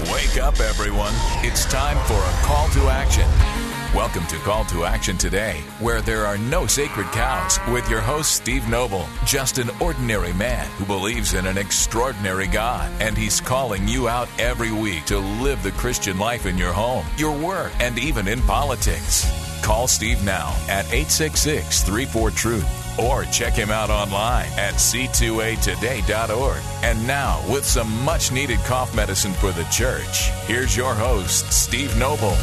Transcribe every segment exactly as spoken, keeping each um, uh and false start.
Wake up, everyone. It's time for a call to action. Welcome to Call to Action Today, where there are no sacred cows, with your host, Steve Noble, just an ordinary man who believes in an extraordinary God, and he's calling you out every week to live the Christian life in your home, your work, and even in politics. Call Steve now at eight six six, three four, truth. Or check him out online at c two a today dot org. And now, with some much-needed cough medicine for the church, here's your host, Steve Noble.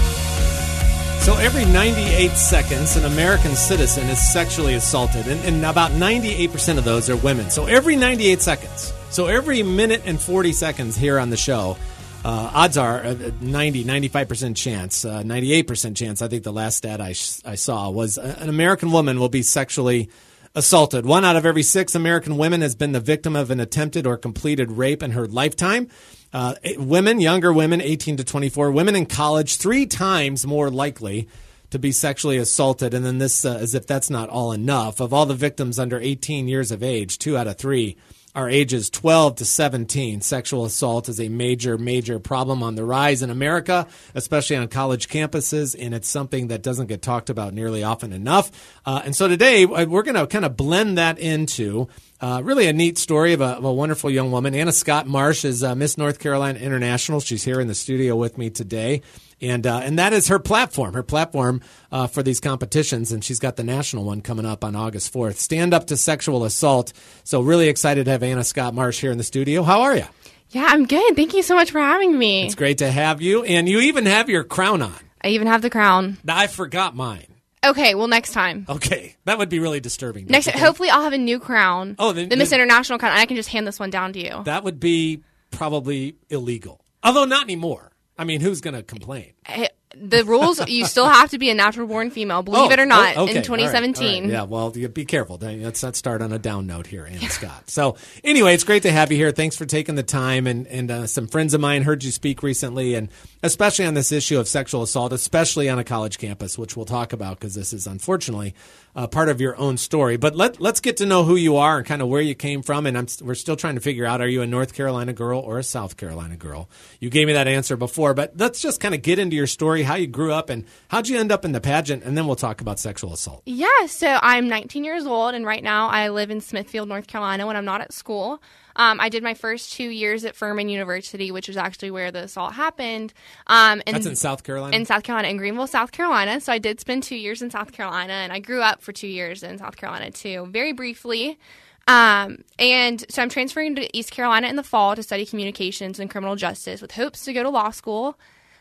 So every ninety-eight seconds, an American citizen is sexually assaulted, and, and about ninety-eight percent of those are women. So every ninety-eight seconds, so every minute and forty seconds here on the show, uh, odds are a ninety, ninety-five percent chance, uh, ninety-eight percent chance, I think the last stat I, sh- I saw was an American woman will be sexually assaulted. One out of every six American women has been the victim of an attempted or completed rape in her lifetime. Uh, women, younger women, eighteen to twenty-four, women in college, three times more likely to be sexually assaulted. And then this, uh, as if that's not all enough, of all the victims under eighteen years of age, two out of three are ages twelve to seventeen. Sexual assault is a major, major problem on the rise in America, especially on college campuses, and it's something that doesn't get talked about nearly often enough. Uh, and so today, we're going to kind of blend that into Uh, really a neat story of a, of a wonderful young woman. Anna Scott Marsh is uh, Miss North Carolina International. She's here in the studio with me today. And uh, and that is her platform, her platform uh, for these competitions. And she's got the national one coming up on August fourth. Stand Up to Sexual Assault. So really excited to have Anna Scott Marsh here in the studio. How are you? Yeah, I'm good. Thank you so much for having me. It's great to have you. And you even have your crown on. I even have the crown. Now, I forgot mine. Okay, well, next time. Okay, that would be really disturbing. Next, hopefully, I'll have a new crown. Oh, then, the Miss then, International crown, and I can just hand this one down to you. That would be probably illegal, although not anymore. I mean, who's going to complain? I, the rules, you still have to be a natural-born female, believe oh, it or not, oh, okay. in twenty seventeen. All right, all right. Yeah, well, you be careful. Let's not start on a down note here, Anna Scott. So anyway, it's great to have you here. Thanks for taking the time. And, and uh, some friends of mine heard you speak recently, and especially on this issue of sexual assault, especially on a college campus, which we'll talk about because this is unfortunately uh, part of your own story. But let, let's get to know who you are and kind of where you came from. And I'm, we're still trying to figure out, are you a North Carolina girl or a South Carolina girl? You gave me that answer before, but let's just kind of get into your story, how you grew up, and how'd you end up in the pageant, and then we'll talk about sexual assault. Yeah, so I'm nineteen years old, and right now I live in Smithfield, North Carolina when I'm not at school. Um, I did my first two years at Furman University, which is actually where the assault happened. Um, and That's in South Carolina? In South Carolina, in Greenville, South Carolina. So I did spend two years in South Carolina, and I grew up for two years in South Carolina, too, very briefly. Um, and so I'm transferring to East Carolina in the fall to study communications and criminal justice with hopes to go to law school.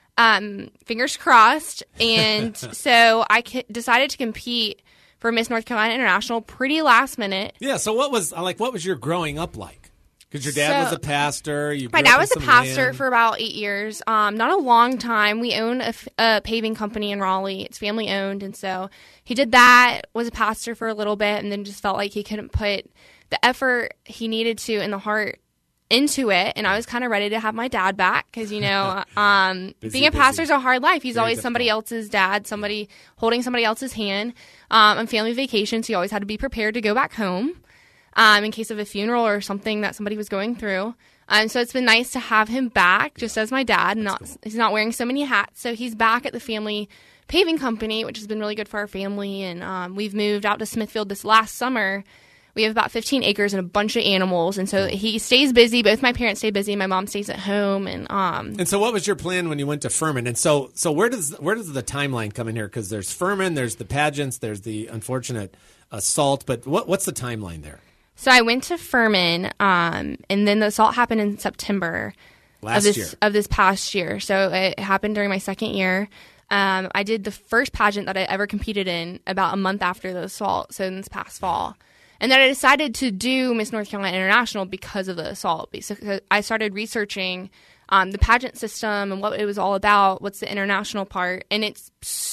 Um, fingers crossed. And so I c- decided to compete for Miss North Carolina International pretty last minute. Yeah. So what was like? What was your growing up like? Because your dad so, was a pastor. You my grew dad up was a in some pastor land. for about eight years. Um, not a long time. We own a, f- a paving company in Raleigh. It's family owned, and so he did that. Was a pastor for a little bit, and then just felt like he couldn't put the effort he needed to in the heart into it, and I was kind of ready to have my dad back because, you know, um, busy, being a pastor is busy. a hard life. He's Very always difficult. somebody else's dad, somebody holding somebody else's hand. Um, on family vacations, he always had to be prepared to go back home um, in case of a funeral or something that somebody was going through. Um, so it's been nice to have him back just as my dad. Not cool. He's not wearing so many hats, so he's back at the family paving company, which has been really good for our family. And um, we've moved out to Smithfield this last summer. We have about fifteen acres and a bunch of animals, and so he stays busy. Both my parents stay busy. My mom stays at home, and um. And so, what was your plan when you went to Furman? And so, so where does where does the timeline come in here? Because there's Furman, there's the pageants, there's the unfortunate assault. But what what's the timeline there? So I went to Furman, um, and then the assault happened in September Last of this year. of this past year. So it happened during my second year. Um, I did the first pageant that I ever competed in about a month after the assault. So in this past fall. And then I decided to do Miss North Carolina International because of the assault. Basically, I started researching um, the pageant system and what it was all about, what's the international part. And it's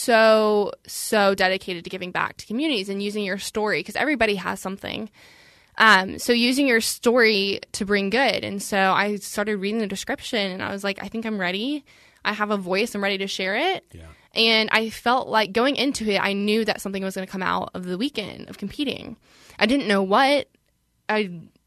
so, so dedicated to giving back to communities and using your story because everybody has something. Um, so using your story to bring good. And so I started reading the description and I was like, I think I'm ready. I have a voice. I'm ready to share it. Yeah. And I felt like going into it, I knew that something was going to come out of the weekend of competing. I didn't know what. I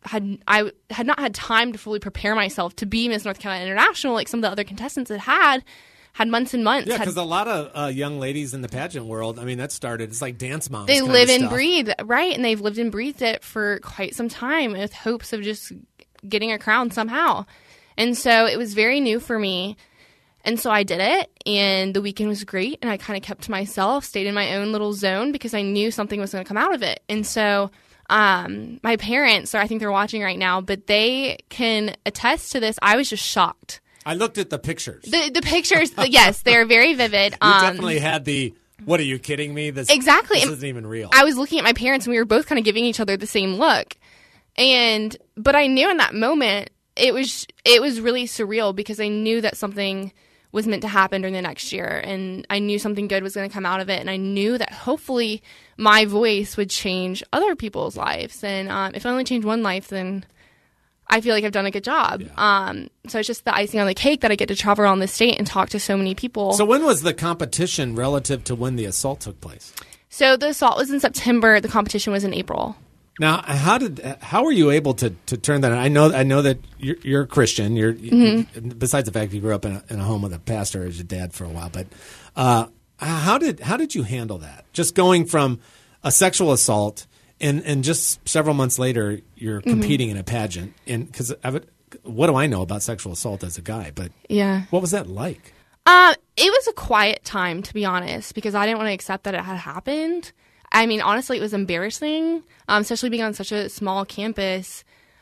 had I had not had time to fully prepare myself to be Miss North Carolina International like some of the other contestants had had. Had months and months. Yeah, because a lot of uh, young ladies in the pageant world, I mean, that started, it's like Dance Moms. They kind live of and stuff. breathe, right? And they've lived and breathed it for quite some time with hopes of just getting a crown somehow. And so it was very new for me. And so I did it, and the weekend was great, and I kind of kept to myself, stayed in my own little zone because I knew something was going to come out of it. And so um, my parents, or I think they're watching right now, but they can attest to this. I was just shocked. I looked at the pictures. The, the pictures, yes, they're very vivid. You Um, definitely had the, what are you kidding me? This, Exactly. This isn't even real. I was looking at my parents, and we were both kind of giving each other the same look. And but I knew in that moment it was it was really surreal because I knew that something was meant to happen during the next year, and I knew something good was going to come out of it, and I knew that hopefully my voice would change other people's lives. And um, if I only change one life, then I feel like I've done a good job. Yeah. Um, so it's just the icing on the cake that I get to travel around the state and talk to so many people. So when was the competition relative to when the assault took place? So the assault was in September. The competition was in April. Now, how did how were you able to, to turn that? I know I know that you're, you're a Christian. You're mm-hmm. besides the fact you grew up in a, in a home with a pastor as your dad for a while, but uh, how did how did you handle that? Just going from a sexual assault and and just several months later, you're competing mm-hmm. in a pageant. And because what do I know about sexual assault as a guy? But yeah, what was that like? Uh, it was a quiet time, to be honest, because I didn't want to accept that it had happened. I mean, honestly, it was embarrassing, um, especially being on such a small campus.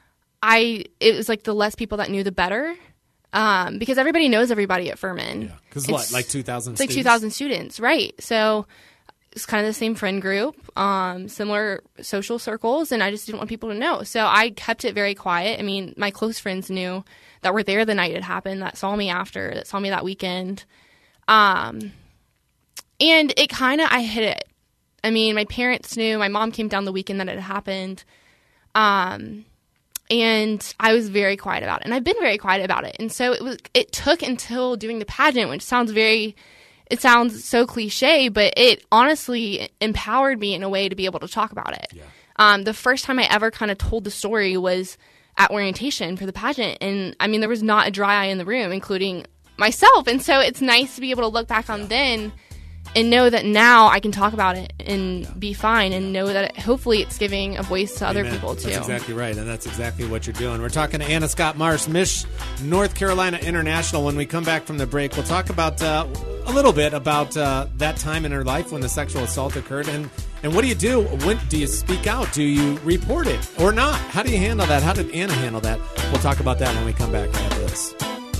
I it was like the less people that knew, the better, um, because everybody knows everybody at Furman. Yeah, because what, like two thousand? It's like two thousand students, right? So it's kind of the same friend group, um, similar social circles, and I just didn't want people to know. So I kept it very quiet. I mean, my close friends knew that were there the night it happened, that saw me after, that saw me that weekend, um, and it kind of I hid it. I mean, my parents knew. My mom came down the weekend that it happened. Um, and I was very quiet about it. And I've been very quiet about it. And so it was. It took until doing the pageant, which sounds very, it sounds so cliche, but it honestly empowered me in a way to be able to talk about it. Yeah. Um, the first time I ever kind of told the story was at orientation for the pageant. And I mean, there was not a dry eye in the room, including myself. And so it's nice to be able to look back on yeah. then and know that now I can talk about it and be fine, and know that it, hopefully it's giving a voice to Amen. Other people too. That's exactly right, and that's exactly what you're doing. We're talking to Anna Scott Marsh, Miss North Carolina International. When we come back from the break, we'll talk about uh, a little bit about uh, that time in her life when the sexual assault occurred, and, and what do you do? When do you speak out? Do you report it or not? How do you handle that? How did Anna handle that? We'll talk about that when we come back after this.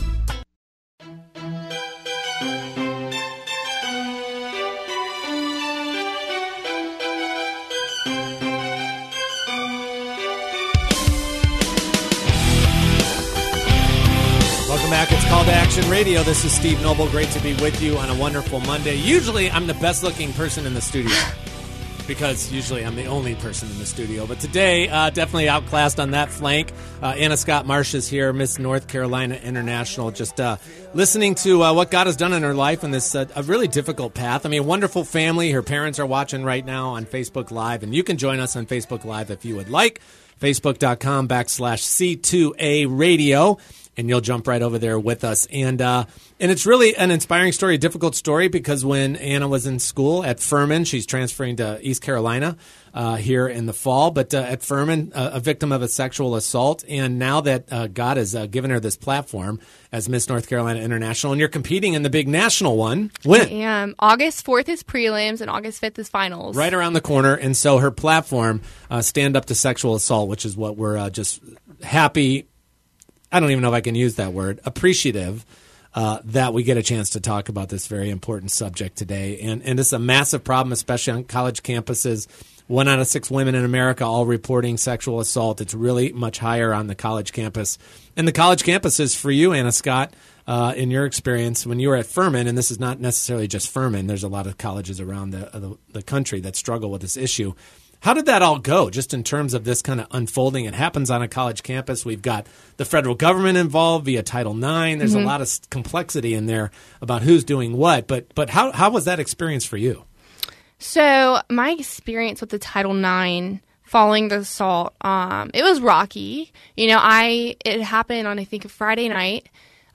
Back. It's Call to Action Radio. This is Steve Noble. Great to be with you on a wonderful Monday. Usually I'm the best looking person in the studio because usually I'm the only person in the studio. But today, uh, definitely outclassed on that flank. Uh, Anna Scott Marsh is here, Miss North Carolina International, just uh, listening to uh, what God has done in her life in this uh, a really difficult path. I mean, a wonderful family. Her parents are watching right now on Facebook Live, and you can join us on Facebook Live if you would like. Facebook.com backslash C2A Radio. And you'll jump right over there with us. And uh, and it's really an inspiring story, a difficult story, because when Anna was in school at Furman, she's transferring to East Carolina uh, here in the fall, but uh, at Furman, uh, a victim of a sexual assault. And now that uh, God has uh, given her this platform as Miss North Carolina International, and you're competing in the big national one, when? I am. August fourth is prelims, and August fifth is finals. Right around the corner. And so her platform, uh, Stand Up to Sexual Assault, which is what we're uh, just happy I don't even know if I can use that word, appreciative uh, that we get a chance to talk about this very important subject today. And, and it's a massive problem, especially on college campuses. One out of six women in America all reporting sexual assault. It's really much higher on the college campus. And the college campuses for you, Anna Scott, uh, in your experience, when you were at Furman, and this is not necessarily just Furman, there's a lot of colleges around the, the, the country that struggle with this issue. How did that all go, just in terms of this kind of unfolding? It happens on a college campus. We've got the federal government involved via Title nine. There's mm-hmm. a lot of complexity in there about who's doing what. But but how how was that experience for you? So my experience with the Title nine following the assault. Um, it was rocky. You know, I it happened on, I think, a Friday night.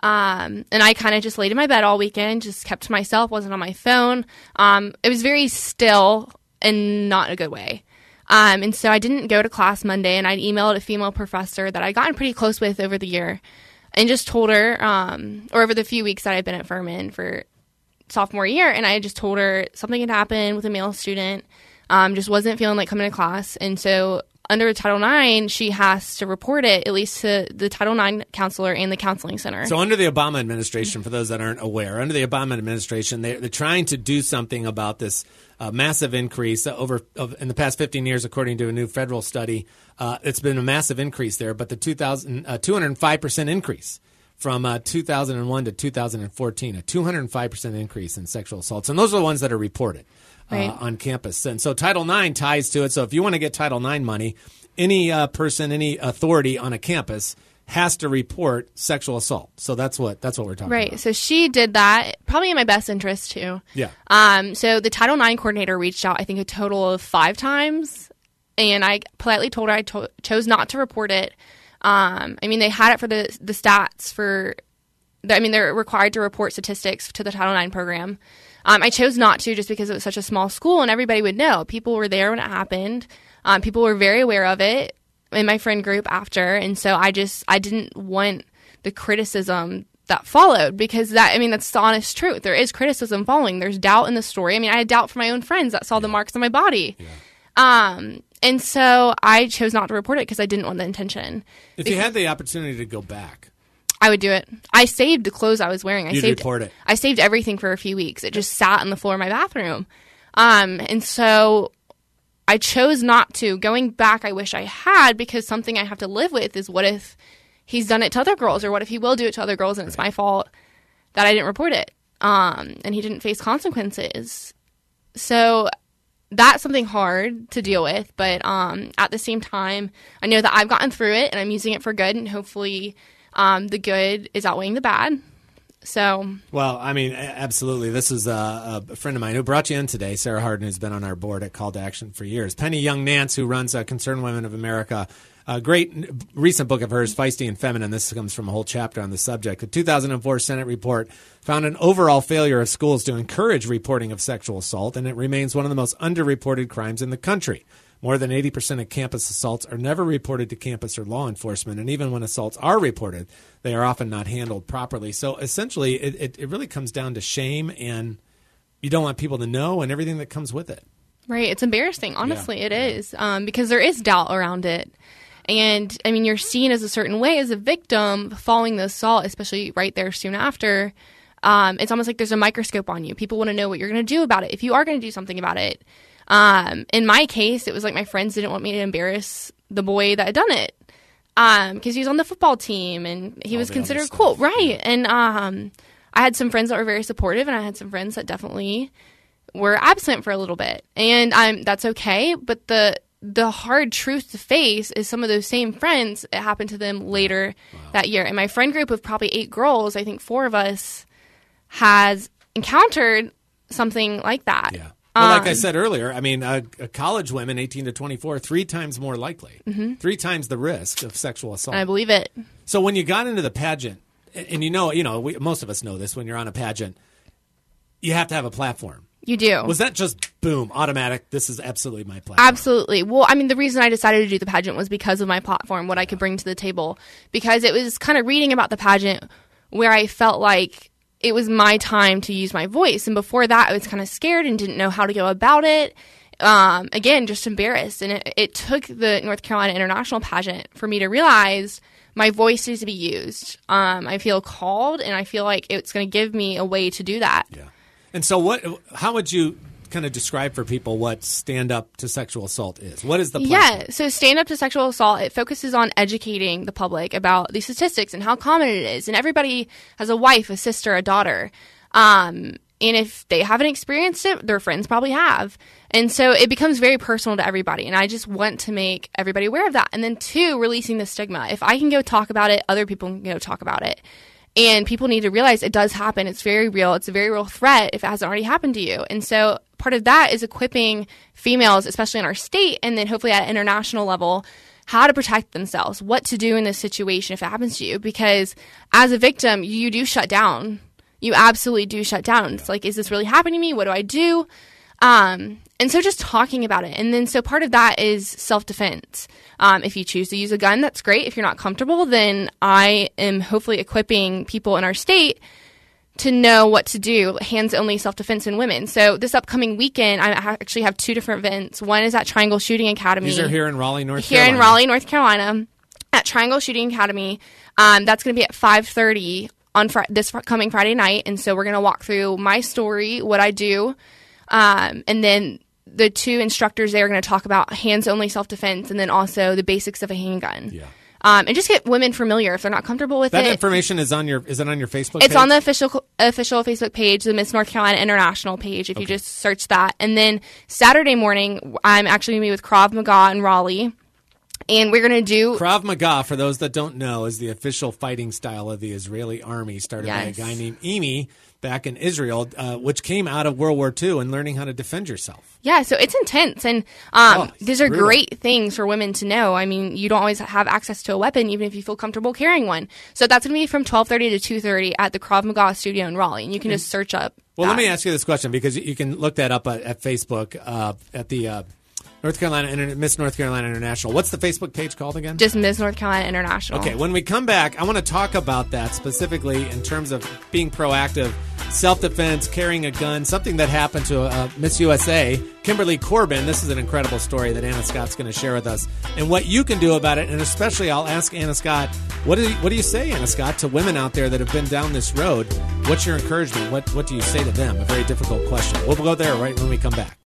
Um, and I kind of just laid in my bed all weekend, just kept to myself, wasn't on my phone. Um, it was very still and not in a good way. Um, and so I didn't go to class Monday, and I emailed a female professor that I'd gotten pretty close with over the year and just told her, um, or over the few weeks that I'd been at Furman for sophomore year, and I just told her something had happened with a male student, um, just wasn't feeling like coming to class. And so under Title nine, she has to report it, at least to the Title nine counselor and the counseling center. So under the Obama administration, for those that aren't aware, under the Obama administration, they're, they're trying to do something about this uh, massive increase over of, in the past fifteen years, according to a new federal study. Uh, it's been a massive increase there, but the two thousand, uh, two hundred five percent increase from uh, two thousand one to two thousand fourteen, a two hundred five percent increase in sexual assaults. And those are the ones that are reported. Right. Uh, on campus. And so Title nine ties to it. So if you want to get Title nine money, any uh, person, any authority on a campus has to report sexual assault. So that's what that's what we're talking right. about. Right. So she did that, probably in my best interest too. Yeah. Um. So the Title nine coordinator reached out, I think, a total of five times, and I politely told her I to- chose not to report it. Um. I mean, they had it for the the stats for. The, I mean, they're required to report statistics to the Title nine program. Um, I chose not to just because it was such a small school and everybody would know. People were there when it happened. Um, people were very aware of it in my friend group after. And so I just, I didn't want the criticism that followed because that, I mean, that's the honest truth. There is criticism following. There's doubt in the story. I mean, I had doubt from my own friends that saw yeah. the marks on my body. Yeah. Um, and so I chose not to report it because I didn't want the attention. If because you had the opportunity to go back, I would do it. I saved the clothes I was wearing. I You'd saved report it. I saved everything for a few weeks. It just sat on the floor of my bathroom. Um, and so I chose not to. Going back, I wish I had, because something I have to live with is what if he's done it to other girls, or what if he will do it to other girls and it's my fault that I didn't report it, um, and he didn't face consequences. So that's something hard to deal with. But um, at the same time, I know that I've gotten through it and I'm using it for good, and hopefully Um, the good is outweighing the bad. So, well, I mean, absolutely. This is a, a friend of mine who brought you in today, Sarah Harden, who's been on our board at Call to Action for years. Penny Young Nance, who runs uh, Concerned Women of America. A great recent book of hers, Feisty and Feminine. This comes from a whole chapter on the subject. A two thousand four Senate report found an overall failure of schools to encourage reporting of sexual assault, and it remains one of the most underreported crimes in the country. More than eighty percent of campus assaults are never reported to campus or law enforcement, and even when assaults are reported, they are often not handled properly. So essentially, it, it, it really comes down to shame, and you don't want people to know, and everything that comes with it. Right. It's embarrassing. Honestly, yeah. it is, um, because there is doubt around it. And, I mean, you're seen as a certain way as a victim following the assault, especially right there soon after. Um, it's almost like there's a microscope on you. People want to know what you're going to do about it, if you are going to do something about it. Um, in my case, it was like my friends didn't want me to embarrass the boy that had done it, um, because he was on the football team and he All was the considered other cool. stuff. Right. Yeah. And, um, I had some friends that were very supportive, and I had some friends that definitely were absent for a little bit, and I'm, that's okay. But the, the hard truth to face is some of those same friends, it happened to them later wow. that year. And my friend group of probably eight girls, I think four of us has encountered something like that. Yeah. Well, like Um, I said earlier, I mean, uh, college women, eighteen to twenty-four, three times more likely, mm-hmm. three times the risk of sexual assault. I believe it. So when you got into the pageant, and you know, you know, we, most of us know this, when you're on a pageant, you have to have a platform. You do. Was that just, boom, automatic, this is absolutely my platform? Absolutely. Well, I mean, the reason I decided to do the pageant was because of my platform, what I could bring to the table. Because it was kind of reading about the pageant where I felt like it was my time to use my voice. And before that, I was kind of scared and didn't know how to go about it. Um, again, just embarrassed. And it, it took the North Carolina International pageant for me to realize my voice needs to be used. Um, I feel called, and I feel like it's going to give me a way to do that. Yeah. And so what? How would you kind of describe for people what Stand Up to Sexual Assault is? What is the platform? Yeah, so Stand Up to Sexual Assault, it focuses on educating the public about these statistics and how common it is. And everybody has a wife, a sister, a daughter. Um, and if they haven't experienced it, their friends probably have. And so it becomes very personal to everybody. And I just want to make everybody aware of that. And then, two, releasing the stigma. If I can go talk about it, other people can go talk about it. And people need to realize it does happen. It's very real. It's a very real threat if it hasn't already happened to you. And so part of that is equipping females, especially in our state, and then hopefully at international level, how to protect themselves, what to do in this situation if it happens to you. Because as a victim, you do shut down. You absolutely do shut down. It's like, is this really happening to me? What do I do? Um, and so just talking about it. And then so part of that is self-defense. Um, if you choose to use a gun, that's great. If you're not comfortable, then I am hopefully equipping people in our state to know what to do, hands-only self-defense in women. So this upcoming weekend, I actually have two different events. One is at Triangle Shooting Academy. These are here in Raleigh, North here Carolina. Here in Raleigh, North Carolina, at Triangle Shooting Academy. Um, that's going to be at five thirty on fr- this fr- coming Friday night. And so we're going to walk through my story, what I do, um, and then the two instructors there are going to talk about hands-only self-defense and then also the basics of a handgun. Yeah. Um, and just get women familiar if they're not comfortable with that it. That information is on your is it on your Facebook it's page? It's on the official official Facebook page, the Miss North Carolina International page, if okay. you just search that. And then Saturday morning, I'm actually going to be with Krav Maga in Raleigh. And we're going to do... Krav Maga, for those that don't know, is the official fighting style of the Israeli army, started yes. by a guy named Emi back in Israel, uh, which came out of World War Two and learning how to defend yourself. Yeah, so it's intense. And um, oh, these are brutal. great things for women to know. I mean, you don't always have access to a weapon, even if you feel comfortable carrying one. So that's going to be from twelve thirty to two thirty at the Krav Maga studio in Raleigh. And you can just search up Well, that. let me ask you this question, because you can look that up at, at Facebook, uh, at the... Uh, North Carolina, Inter- Miss North Carolina International. What's the Facebook page called again? Just Miss North Carolina International. Okay, when we come back, I want to talk about that specifically in terms of being proactive, self-defense, carrying a gun, something that happened to uh, Miss U S A, Kimberly Corbin. This is an incredible story that Anna Scott's going to share with us, and what you can do about it. And especially, I'll ask Anna Scott, what do you, what do you say, Anna Scott, to women out there that have been down this road? What's your encouragement? What what do you say to them? A very difficult question. We'll go there right when we come back.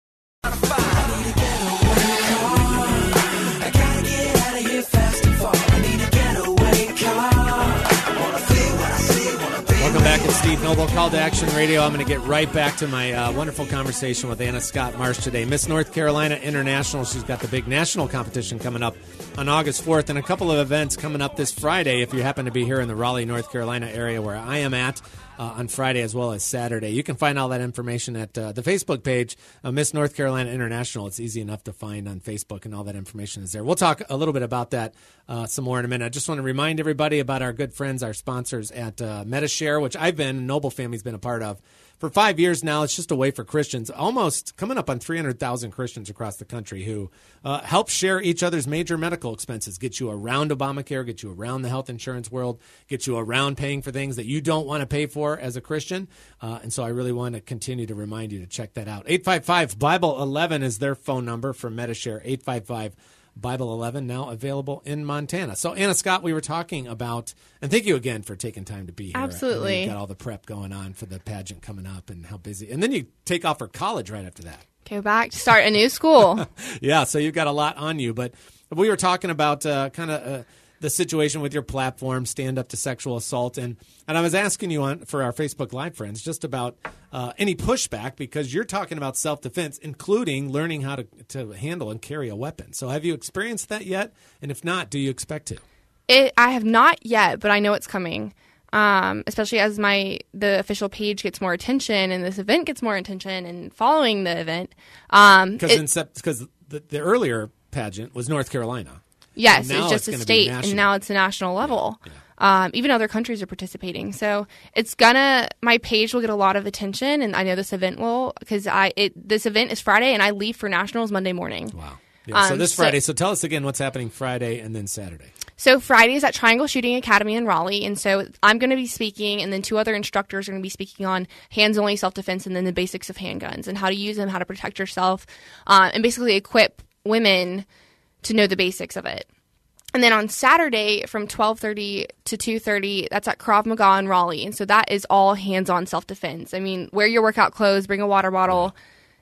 Welcome back. It's Steve Noble, Call to Action Radio. I'm going to get right back to my uh, wonderful conversation with Anna Scott Marsh today. Miss North Carolina International. She's got the big national competition coming up on August fourth and a couple of events coming up this Friday if you happen to be here in the Raleigh, North Carolina area where I am at. Uh, on Friday as well as Saturday. You can find all that information at uh, the Facebook page, uh, Miss North Carolina International. It's easy enough to find on Facebook, and all that information is there. We'll talk a little bit about that uh, some more in a minute. I just want to remind everybody about our good friends, our sponsors at uh, Medi-Share, which I've been, Noble Family's been a part of for five years now. It's just a way for Christians, almost coming up on three hundred thousand Christians across the country who uh, help share each other's major medical expenses, get you around Obamacare, get you around the health insurance world, get you around paying for things that you don't want to pay for as a Christian. Uh, and so I really want to continue to remind you to check that out. eight five five Bible eleven is their phone number for Medi-Share, eight five five Bible eleven, now available in Montana. So, Anna Scott, we were talking about, and thank you again for taking time to be here. Absolutely. You got all the prep going on for the pageant coming up and how busy. And then you take off for college right after that. Go back to start a new school. Yeah, so you've got a lot on you. But we were talking about uh, kind of uh, the situation with your platform, Stand Up to Sexual Assault. And, and I was asking you on for our Facebook Live friends just about uh, any pushback, because you're talking about self-defense, including learning how to, to handle and carry a weapon. So have you experienced that yet? And if not, do you expect to? It, I have not yet, but I know it's coming. Um, especially as my the official page gets more attention and this event gets more attention and following the event. Um, because because the, the earlier pageant was North Carolina. Yes, it's just a state, and now it's a national level. Yeah, yeah. Um, even other countries are participating, so it's gonna. My page will get a lot of attention, and I know this event will, because I it this event is Friday, and I leave for nationals Monday morning. Wow. Yeah, so um, this Friday. So, so tell us again what's happening Friday and then Saturday. So Friday is at Triangle Shooting Academy in Raleigh, and so I'm going to be speaking, and then two other instructors are going to be speaking on hands-only self-defense and then the basics of handguns and how to use them, how to protect yourself, uh, and basically equip women to know the basics of it. And then on Saturday from twelve thirty to two thirty, that's at Krav Maga in Raleigh, and so that is all hands-on self-defense. I mean, wear your workout clothes, bring a water bottle.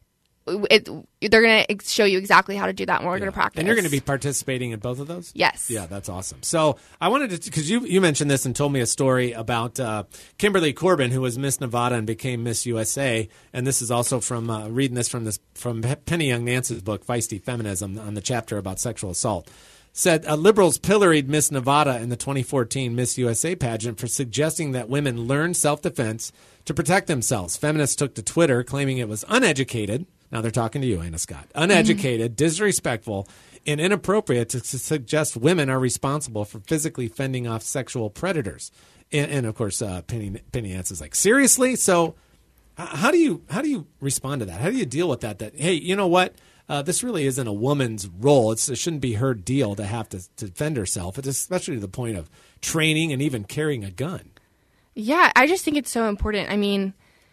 It, they're going to show you exactly how to do that, and we're yeah. going to practice. And you're going to be participating in both of those? Yes. Yeah, that's awesome. So I wanted to, because you, you mentioned this and told me a story about uh, Kimberly Corbin, who was Miss Nevada and became Miss U S A. And this is also from uh, reading this from this from Penny Young Nance's book, Feisty Feminism, on the chapter about sexual assault. Said uh, liberals pilloried Miss Nevada in the twenty fourteen Miss U S A pageant for suggesting that women learn self-defense to protect themselves. Feminists took to Twitter claiming it was uneducated Now they're talking to you, Anna Scott. Uneducated, mm-hmm. disrespectful, and inappropriate to, to suggest women are responsible for physically fending off sexual predators. And, and of course, uh, Penny Penny Nance is like, seriously? So how do you how do you respond to that? How do you deal with that? That hey, you know what? Uh, this really isn't a woman's role. It's, it shouldn't be her deal to have to, to defend herself. It's especially to the point of training and even carrying a gun. Yeah, I just think it's so important. I mean,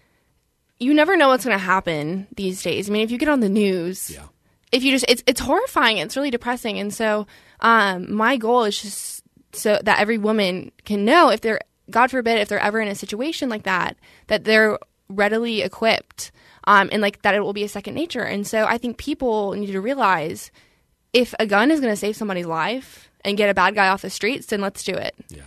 you never know what's going to happen these days. I mean, if you get on the news, yeah. if you just it's it's horrifying. It's really depressing. And so, um, my goal is just so that every woman can know if they're, God forbid, if they're ever in a situation like that, that they're readily equipped. Um, and like that it will be a second nature. And so I think people need to realize if a gun is going to save somebody's life and get a bad guy off the streets, then let's do it. Yeah.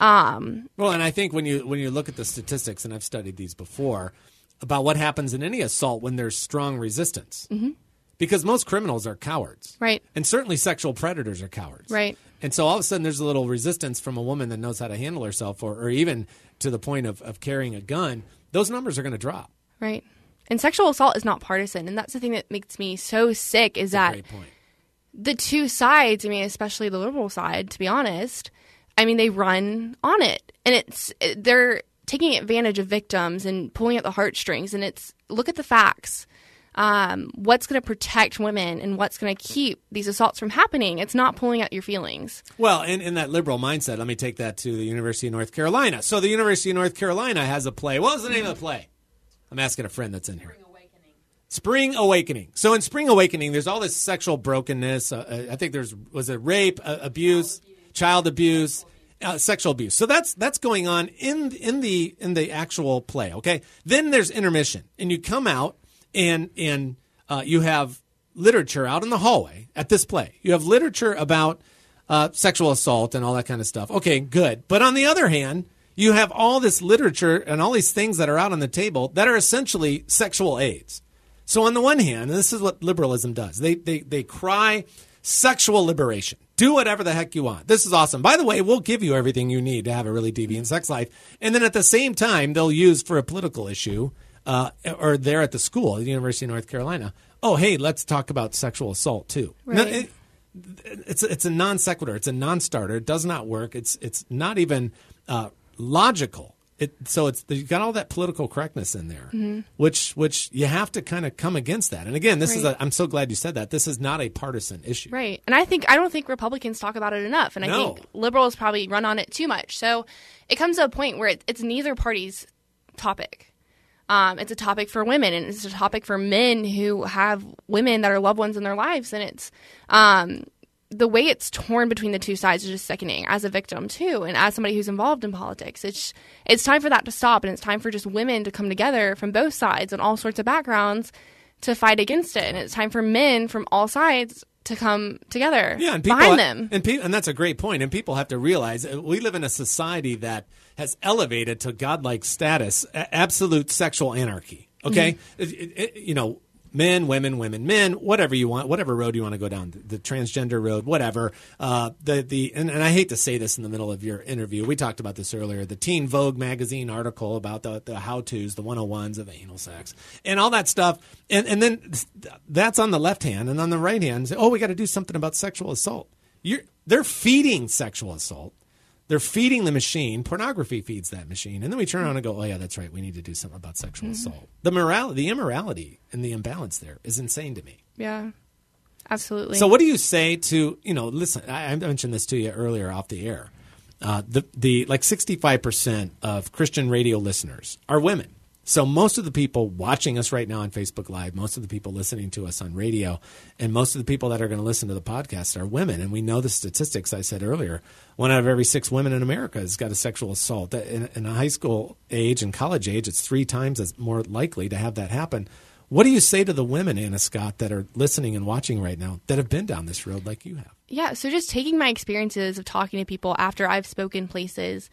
Um, well, and I think when you when you look at the statistics, and I've studied these before, about what happens in any assault when there's strong resistance. Mm-hmm. Because most criminals are cowards. Right. And certainly sexual predators are cowards. Right. And so all of a sudden there's a little resistance from a woman that knows how to handle herself, or, or even to the point of, of carrying a gun. Those numbers are going to drop. Right. And sexual assault is not partisan. And that's the thing that makes me so sick is That's that a great point. The two sides, I mean, especially the liberal side, to be honest, I mean, they run on it. And it's they're taking advantage of victims and pulling at the heartstrings. And it's look at the facts. Um, what's going to protect women and what's going to keep these assaults from happening? It's not pulling at your feelings. Well, in, in that liberal mindset, let me take that to the University of North Carolina. So the University of North Carolina has a play. What was the name of the play? I'm asking a friend that's in here. Spring Awakening. Spring Awakening. So in Spring Awakening, there's all this sexual brokenness. Uh, I think there's was it rape, uh, abuse, child abuse, child abuse uh, sexual abuse. So that's that's going on in in the in the actual play. Okay. Then there's intermission, and you come out and and uh, you have literature out in the hallway at this play. You have literature about uh, sexual assault and all that kind of stuff. Okay, good. But on the other hand, you have all this literature and all these things that are out on the table that are essentially sexual aids. So on the one hand, and this is what liberalism does, they, they, they cry sexual liberation. Do whatever the heck you want. This is awesome. By the way, we'll give you everything you need to have a really deviant sex life. And then at the same time, they'll use for a political issue, uh, or there at the school, the University of North Carolina, oh, hey, let's talk about sexual assault too. Right. Now, it, it's, it's a non sequitur. It's a non-starter. It does not work. It's, it's not even uh, logical. It, so it's you've got all that political correctness in there, mm-hmm. which which you have to kind of come against that. And again, this right. is a, I'm so glad you said that. This is not a partisan issue, right? And I think I don't think Republicans talk about it enough, and I no. think liberals probably run on it too much. So it comes to a point where it, it's neither party's topic. Um, it's a topic for women, and it's a topic for men who have women that are loved ones in their lives, and it's. Um, The way it's torn between the two sides is just sickening as a victim, too, and as somebody who's involved in politics. It's it's time for that to stop, and it's time for just women to come together from both sides and all sorts of backgrounds to fight against it. And it's time for men from all sides to come together yeah, and people, behind them. And, pe- and that's a great point. And people have to realize we live in a society that has elevated to godlike status absolute sexual anarchy, okay? Mm-hmm. It, it, it, you know, men, women, women, men, whatever you want, whatever road you want to go down, the, the transgender road, whatever. Uh, the the and, and I hate to say this in the middle of your interview. We talked about this earlier. The Teen Vogue magazine article about the, the how-tos, the one oh ones of anal sex, and all that stuff. And and then that's on the left hand, and on the right hand, say, oh, we got to do something about sexual assault. You're they're feeding sexual assault. They're feeding the machine. Pornography feeds that machine. And then we turn around and go, oh, yeah, that's right. We need to do something about sexual mm-hmm. assault. The morality, the immorality and the imbalance there is insane to me. Yeah, absolutely. So what do you say to, you know, listen, I, I mentioned this to you earlier off the air. Uh, the, the like sixty-five percent of Christian radio listeners are women. So most of the people watching us right now on Facebook Live, most of the people listening to us on radio, and most of the people that are going to listen to the podcast are women. And we know the statistics I said earlier. One out of every six women in America has got a sexual assault. In, in a high school age and college age, it's three times as more likely to have that happen. What do you say to the women, Anna Scott, that are listening and watching right now that have been down this road like you have? Yeah, so just taking my experiences of talking to people after I've spoken places,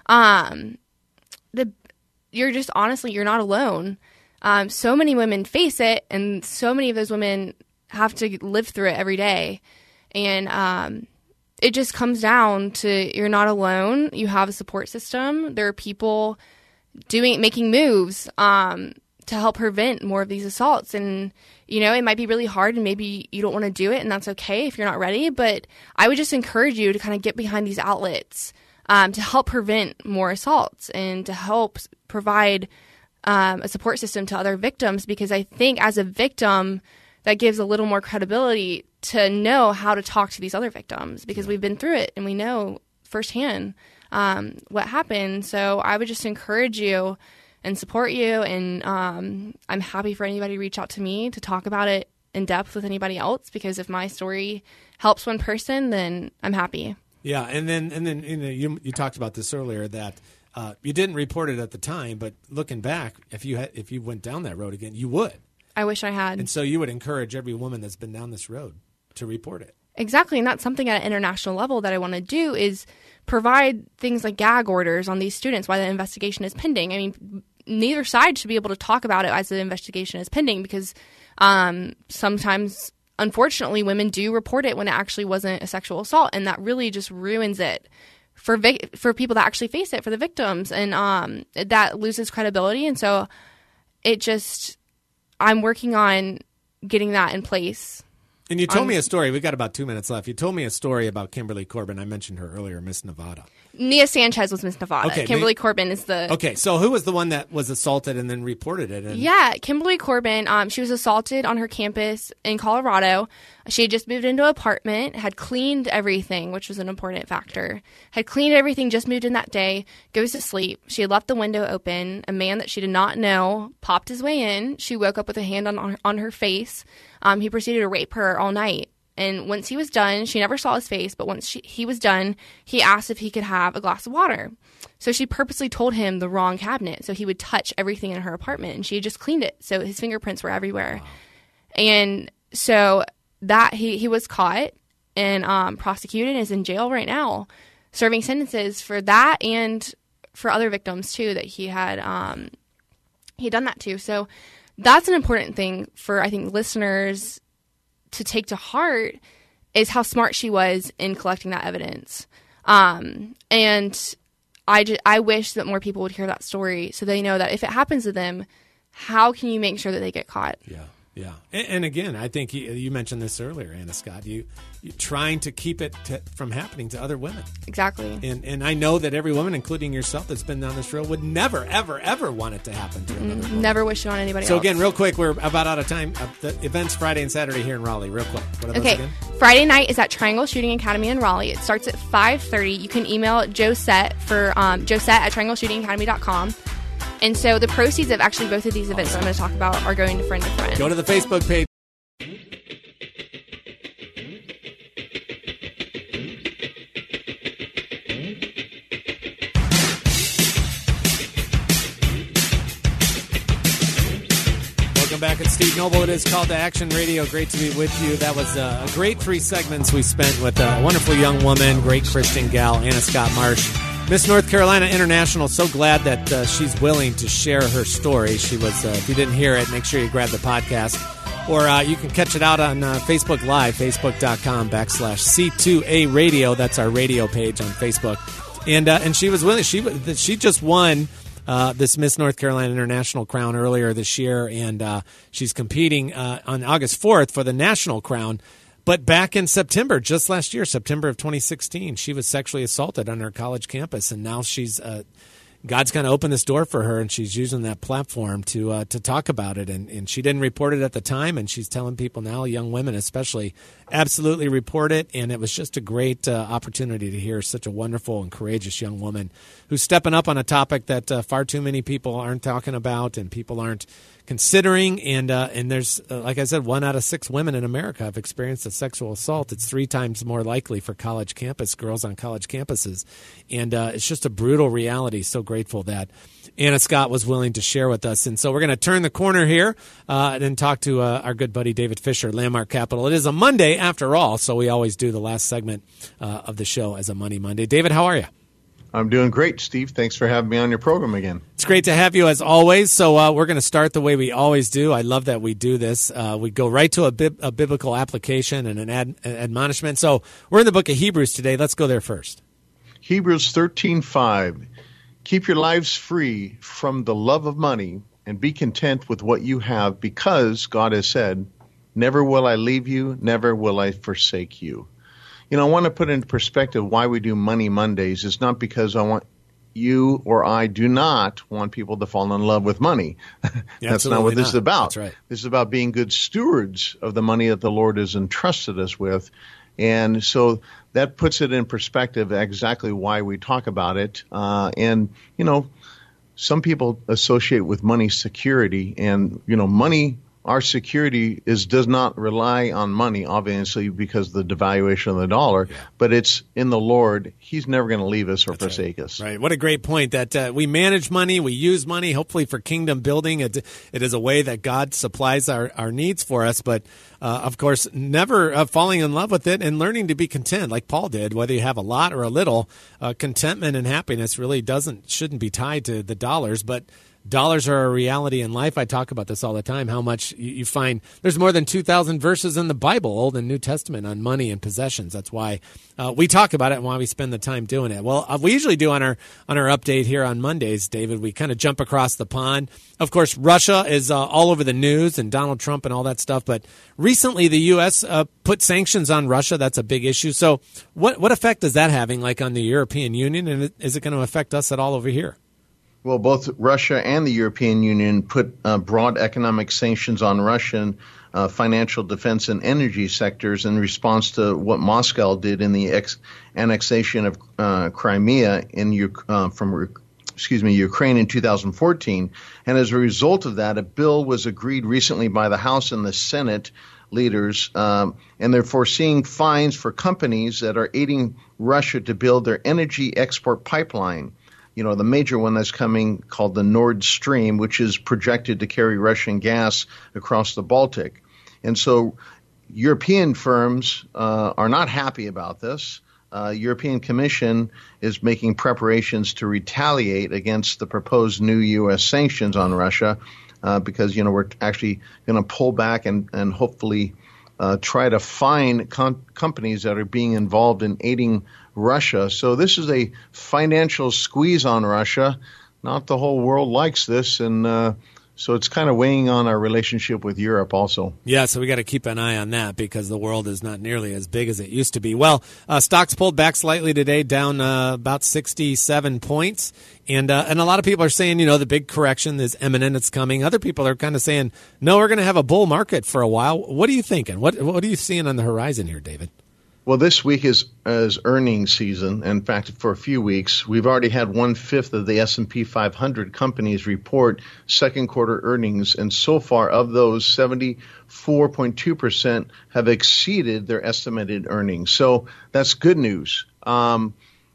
um, the you're just honestly, you're not alone. Um, so many women face it, and so many of those women have to live through it every day. And um, it just comes down to you're not alone. You have a support system. There are people doing, making moves um, to help prevent more of these assaults. And, you know, it might be really hard and maybe you don't want to do it, and that's okay if you're not ready. But I would just encourage you to kind of get behind these outlets um, to help prevent more assaults and to help provide um, a support system to other victims, because I think as a victim, that gives a little more credibility to know how to talk to these other victims, because we've been through it and we know firsthand um, what happened. So I would just encourage you and support you. And um, I'm happy for anybody to reach out to me to talk about it in depth with anybody else, because if my story helps one person, then I'm happy. Yeah, and then and then you know, you, you talked about this earlier, that uh, you didn't report it at the time, but looking back, if you had, if you went down that road again, you would. I wish I had. And so you would encourage every woman that's been down this road to report it. Exactly, and that's something at an international level that I want to do, is provide things like gag orders on these students while the investigation is pending. I mean, neither side should be able to talk about it as the investigation is pending, because um, sometimes, unfortunately, women do report it when it actually wasn't a sexual assault, and that really just ruins it for vic- for people that actually face it, for the victims, and um, that loses credibility. And so it just, I'm working on getting that in place. And you told um, me a story. We got about two minutes left. You told me a story about Kimberly Corbin. I mentioned her earlier, Miss Nevada. Nia Sanchez was Miss Nevada. Okay, Kimberly me, Corbin is the... Okay, so who was the one that was assaulted and then reported it? And... Yeah, Kimberly Corbin. Um, she was assaulted on her campus in Colorado. She had just moved into an apartment, had cleaned everything, which was an important factor. Had cleaned everything, just moved in that day, goes to sleep. She had left the window open. A man that she did not know popped his way in. She woke up with a hand on, on, her, on her face. Um, he proceeded to rape her all night. And once he was done, she never saw his face, but once she, he was done, he asked if he could have a glass of water. So she purposely told him the wrong cabinet, so he would touch everything in her apartment, and she had just cleaned it, so his fingerprints were everywhere. Wow. And so that he, he was caught and um, prosecuted and is in jail right now, serving sentences for that and for other victims, too, that he had um, he had done that to. So that's an important thing for, I think, listeners to take to heart, is how smart she was in collecting that evidence. Um, and I, just, I wish that more people would hear that story, so they know that if it happens to them, how can you make sure that they get caught? Yeah, yeah. And, and again, I think you, you mentioned this earlier, Anna Scott, you, you trying to keep it to, from happening to other women. Exactly. And and I know that every woman, including yourself that's been down this road, would never, ever, ever want it to happen to another woman. Never wish it on anybody so else. So again, real quick, we're about out of time. Uh, the event's Friday and Saturday here in Raleigh. Real quick. What are those okay. again? Friday night is at Triangle Shooting Academy in Raleigh. It starts at five thirty. You can email Josette for um, Josette at triangle shooting academy dot com. And so the proceeds of actually both of these events that I'm going to talk about are going to Friend to Friend. Go to the Facebook page. Welcome back. It's Steve Noble. It is Call to Action Radio. Great to be with you. That was uh, a great three segments we spent with a wonderful young woman, great Christian gal, Anna Scott Marsh, Miss North Carolina International. So glad that uh, she's willing to share her story. She was, uh, if you didn't hear it, make sure you grab the podcast. Or uh, you can catch it out on uh, Facebook Live, facebook.com backslash C2A Radio. That's our radio page on Facebook. And uh, and she was willing. She she just won uh, this Miss North Carolina International crown earlier this year, and uh, she's competing uh, on August fourth for the national crown. But back in September, just last year, September of twenty sixteen, she was sexually assaulted on her college campus, and now she's uh, God's kind of opened this door for her, and she's using that platform to uh, to talk about it. And, and she didn't report it at the time, and she's telling people now, young women especially, absolutely report it. And it was just a great uh, opportunity to hear such a wonderful and courageous young woman who's stepping up on a topic that uh, far too many people aren't talking about and people aren't considering. And uh, and there's, uh, like I said, one out of six women in America have experienced a sexual assault. It's three times more likely for college campus, girls on college campuses. And uh, it's just a brutal reality. So grateful that Anna Scott was willing to share with us. And so we're going to turn the corner here uh, and talk to uh, our good buddy David Fisher, Landmark Capital. It is a Monday after all, so we always do the last segment uh, of the show as a Money Monday. David, how are you? I'm doing great, Steve. Thanks for having me on your program again. It's great to have you as always. So uh, we're going to start the way we always do. I love that we do this. Uh, we go right to a, bib- a biblical application and an, ad- an admonishment. So we're in the book of Hebrews today. Let's go there first. Hebrews thirteen five. Keep your lives free from the love of money and be content with what you have, because God has said, never will I leave you, never will I forsake you. You know, I want to put into perspective why we do Money Mondays. It's not because I want you or I do not want people to fall in love with money. That's not what this not. is about. That's right. This is about being good stewards of the money that the Lord has entrusted us with. And so that puts it in perspective exactly why we talk about it. Uh, and, you know, some people associate with money security, and, you know, money, our security is does not rely on money, obviously, because of the devaluation of the dollar, yeah. but it's in the Lord. He's never going to leave us or That's forsake right. us. Right. What a great point that uh, we manage money, we use money, hopefully for kingdom building. It, it is a way that God supplies our, our needs for us, but uh, of course, never uh, falling in love with it and learning to be content like Paul did, whether you have a lot or a little. Uh, contentment and happiness really doesn't shouldn't be tied to the dollars, but dollars are a reality in life. I talk about this all the time, how much you find there's more than two thousand verses in the Bible, Old and New Testament, on money and possessions. That's why uh, we talk about it and why we spend the time doing it. Well, uh, we usually do on our on our update here on Mondays, David, we kind of jump across the pond. Of course, Russia is uh, all over the news, and Donald Trump and all that stuff. But recently the U S uh, put sanctions on Russia. That's a big issue. So what, what effect is that having, like, on the European Union? And is it going to affect us at all over here? Well, both Russia and the European Union put uh, broad economic sanctions on Russian uh, financial, defense, and energy sectors in response to what Moscow did in the ex- annexation of uh, Crimea in uh, from excuse me Ukraine in two thousand fourteen. And as a result of that, a bill was agreed recently by the House and the Senate leaders, um, and they're foreseeing fines for companies that are aiding Russia to build their energy export pipeline. You know, the major one that's coming, called the Nord Stream, which is projected to carry Russian gas across the Baltic. And so European firms uh, are not happy about this. Uh, European Commission is making preparations to retaliate against the proposed new U S sanctions on Russia uh, because, you know, we're actually going to pull back and, and hopefully uh, try to fine com- companies that are being involved in aiding Russia. So this is a financial squeeze on Russia. Not the whole world likes this, and uh, so it's kind of weighing on our relationship with Europe also. Yeah, so we got to keep an eye on that because the world is not nearly as big as it used to be. Well, uh, stocks pulled back slightly today, down uh, about sixty-seven points. And uh, and a lot of people are saying, you know, the big correction is imminent, it's coming. Other people are kind of saying, no, we're going to have a bull market for a while. What are you thinking? What What are you seeing on the horizon here, David? Well, this week is, is earnings season. In fact, for a few weeks, we've already had one-fifth of the S and P five hundred companies report second quarter earnings. And so far, of those, seventy-four point two percent have exceeded their estimated earnings. So that's good news. Um,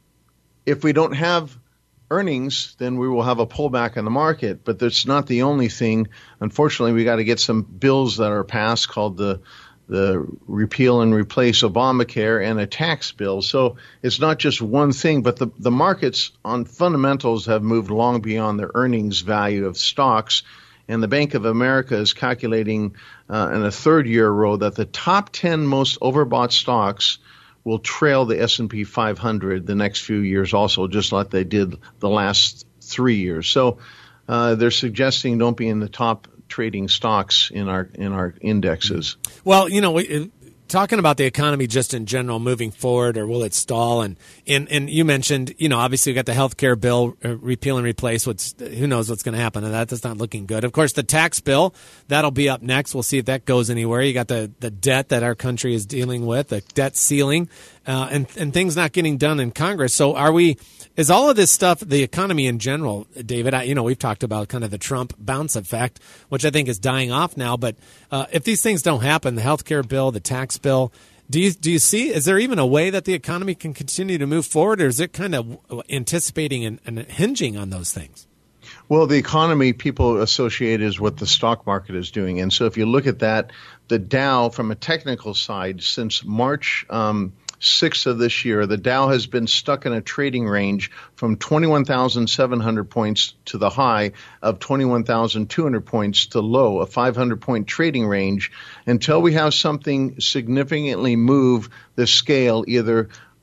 if we don't have earnings, then we will have a pullback in the market. But that's not the only thing. Unfortunately, we got to get some bills that are passed called the the repeal and replace Obamacare and a tax bill. So it's not just one thing, but the, the markets on fundamentals have moved long beyond the earnings value of stocks. And the Bank of America is calculating uh, in a third year row that the top ten most overbought stocks will trail the S and P five hundred the next few years also, just like they did the last three years. So uh, they're suggesting don't be in the top trading stocks in our in our indexes. Well, you know, we, talking about the economy just in general moving forward, or will it stall? And and, and you mentioned, you know, obviously we got the health care bill, uh, repeal and replace. What's who knows what's going to happen? And that, that's not looking good. Of course, the tax bill, that'll be up next. We'll see if that goes anywhere. You got the, the debt that our country is dealing with, the debt ceiling, uh, and and things not getting done in Congress. So are we? Is all of this stuff, the economy in general, David, I, you know, we've talked about kind of the Trump bounce effect, which I think is dying off now. But uh, if these things don't happen, the health care bill, the tax bill, do you do you see, is there even a way that the economy can continue to move forward, or is it kind of anticipating and, and hinging on those things? Well, the economy people associate is what the stock market is doing. And so if you look at that, the Dow from a technical side, since March um, sixth of this year, the Dow has been stuck in a trading range from twenty-one thousand seven hundred points to the high of twenty-one thousand two hundred points to low, a five hundred point trading range, until we have something significantly move the scale either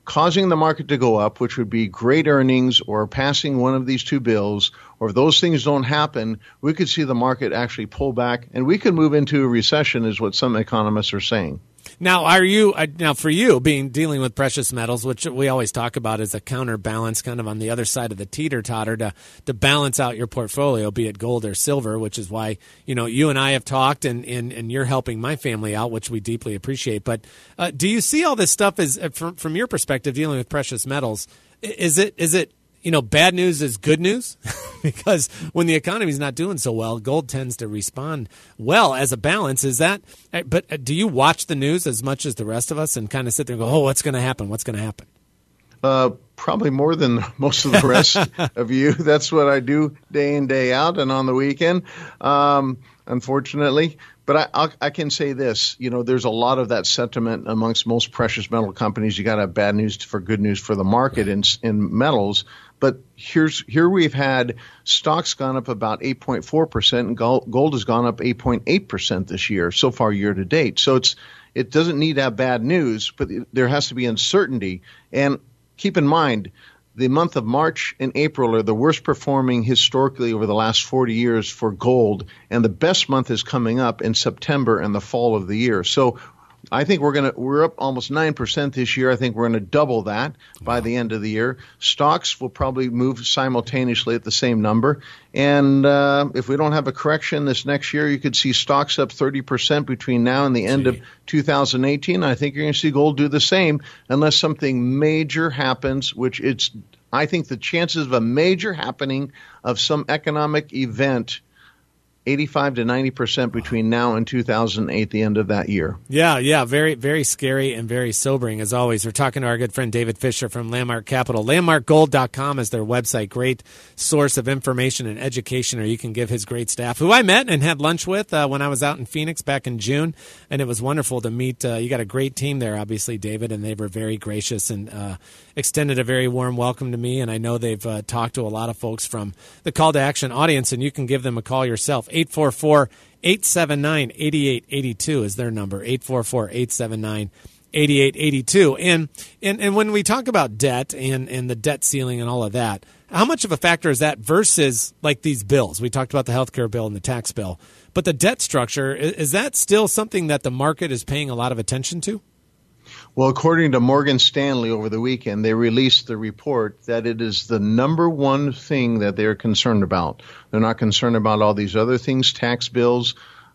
causing the market to go up, which would be great earnings or passing one of these two bills, or if those things don't happen, we could see the market actually pull back, and we could move into a recession, is what some economists are saying. Now, are you now for you being dealing with precious metals, which we always talk about as a counterbalance, kind of on the other side of the teeter totter to to balance out your portfolio, be it gold or silver, which is why you know you and I have talked, and and, and you're helping my family out, which we deeply appreciate. But uh, do you see all this stuff as from from your perspective dealing with precious metals? Is it is it you know bad news is good news? Because when the economy is not doing so well, gold tends to respond well as a balance. Is that? But do you watch the news as much as the rest of us and kind of sit there and go, "Oh, what's going to happen? What's going to happen?" Uh, probably more than most of the rest of you. That's what I do day in, day out, and on the weekend, um, unfortunately. But I, I'll, I can say this: you know, there's a lot of that sentiment amongst most precious metal companies. You got to have bad news for good news for the market in in metals. But here's here we've had stocks gone up about eight point four percent, and gold, gold has gone up eight point eight percent this year so far year to date. So it's it doesn't need to have bad news, but there has to be uncertainty. And keep in mind, the month of March and April are the worst performing historically over the last forty years for gold, and the best month is coming up in September and the fall of the year. So I think we're going to we're up almost nine percent this year. I think we're going to double that by the end of the year. Stocks will probably move simultaneously at the same number. And uh, if we don't have a correction this next year, you could see stocks up thirty percent between now and the end Gee. of two thousand eighteen. I think you're going to see gold do the same unless something major happens, which it's I think the chances of a major happening of some economic event eighty-five to ninety percent between now and two thousand eight, the end of that year. Yeah, yeah, very, very scary and very sobering as always. We're talking to our good friend David Fisher from Landmark Capital. landmark gold dot com is their website. Great source of information and education, or you can give his great staff, who I met and had lunch with uh, when I was out in Phoenix back in June, and it was wonderful to meet. Uh, you got a great team there, obviously, David, and they were very gracious and uh, extended a very warm welcome to me, and I know they've uh, talked to a lot of folks from the Call to Action audience, and you can give them a call yourself. eight four four, eight seven nine, eight eight eight two is their number, eight four four, eight seven nine, eight eight eight two. And, and and when we talk about debt and, and the debt ceiling and all of that, how much of a factor is that versus like these bills? We talked about the healthcare bill and the tax bill, but the debt structure, is, is that still something that the market is paying a lot of attention to? Well, according to Morgan Stanley over the weekend, they released the report that it is the number one thing that they're concerned about. They're not concerned about all these other things, tax bills,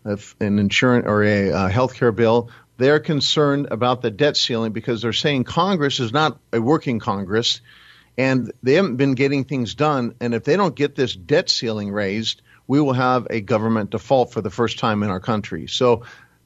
an insurance or a uh, health care bill. They're concerned about the debt ceiling because they're saying Congress is not a working Congress, and they haven't been getting things done. And if they don't get this debt ceiling raised, we will have a government default for the first time in our country. So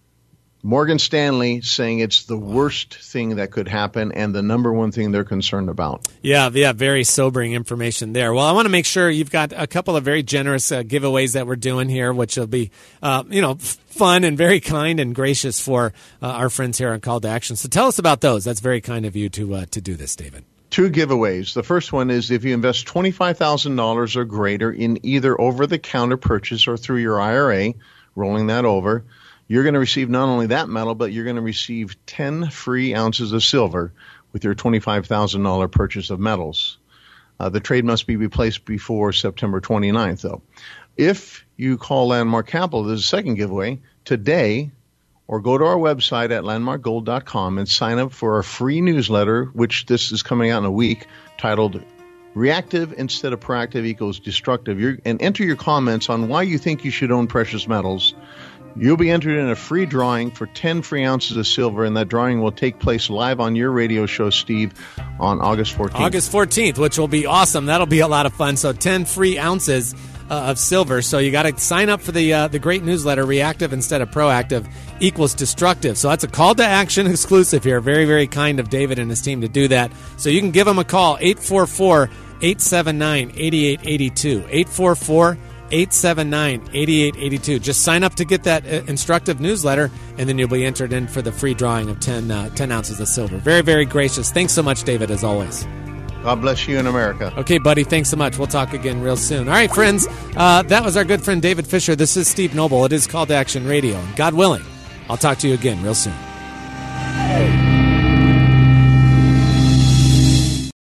Morgan Stanley saying it's the worst thing that could happen and the number one thing they're concerned about. Yeah, yeah, very sobering information there. Well, I want to make sure you've got a couple of very generous uh, giveaways that we're doing here, which will be, uh, you know, fun and very kind and gracious for uh, our friends here on Call to Action. So tell us about those. That's very kind of you to uh, to do this, David. Two giveaways. The first one is if you invest twenty-five thousand dollars or greater in either over-the-counter purchase or through your I R A, rolling that over, you're going to receive not only that metal, but you're going to receive ten free ounces of silver with your twenty-five thousand dollars purchase of metals. Uh, the trade must be replaced before September twenty-ninth, though. If you call Landmark Capital, there's a second giveaway today, or go to our website at landmark gold dot com and sign up for our free newsletter, which this is coming out in a week, titled Reactive Instead of Proactive Equals Destructive, you're, and enter your comments on why you think you should own precious metals. You'll be entered in a free drawing for ten free ounces of silver, and that drawing will take place live on your radio show, Steve, on August fourteenth. August fourteenth, which will be awesome. That'll be a lot of fun. So ten free ounces uh, of silver. So you got to sign up for the uh, the great newsletter, Reactive Instead of Proactive Equals Destructive. So that's a call to action exclusive here. Very, very kind of David and his team to do that. So you can give them a call, eight four four, eight seven nine, eight eight eight two, eight four four, eight seven nine, eight eight eight two. Just sign up to get that uh, instructive newsletter, and then you'll be entered in for the free drawing of ten, uh, ten ounces of silver. Very, very gracious. Thanks so much, David, as always. God bless you in America. Okay, buddy, thanks so much. We'll talk again real soon. All right, friends, uh, that was our good friend David Fisher. This is Steve Noble. It is Call to Action Radio. And God willing, I'll talk to you again real soon.